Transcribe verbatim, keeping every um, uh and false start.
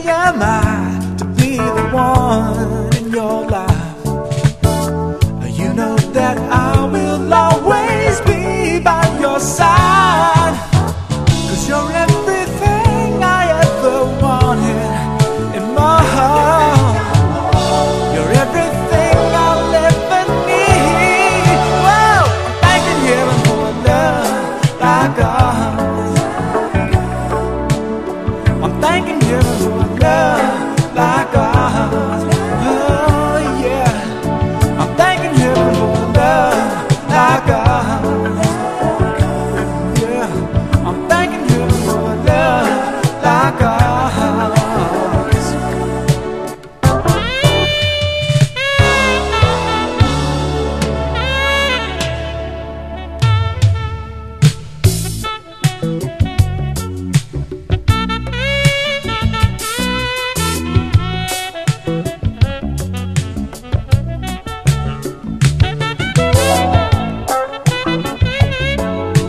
am I to be the one in your life? You know that I will always be by your side, 'cause you're everything I ever wanted in my heart. You're everything I'll ever need. Whoa, I'm thanking heaven for a love like ours. I'm thanking heaven for a love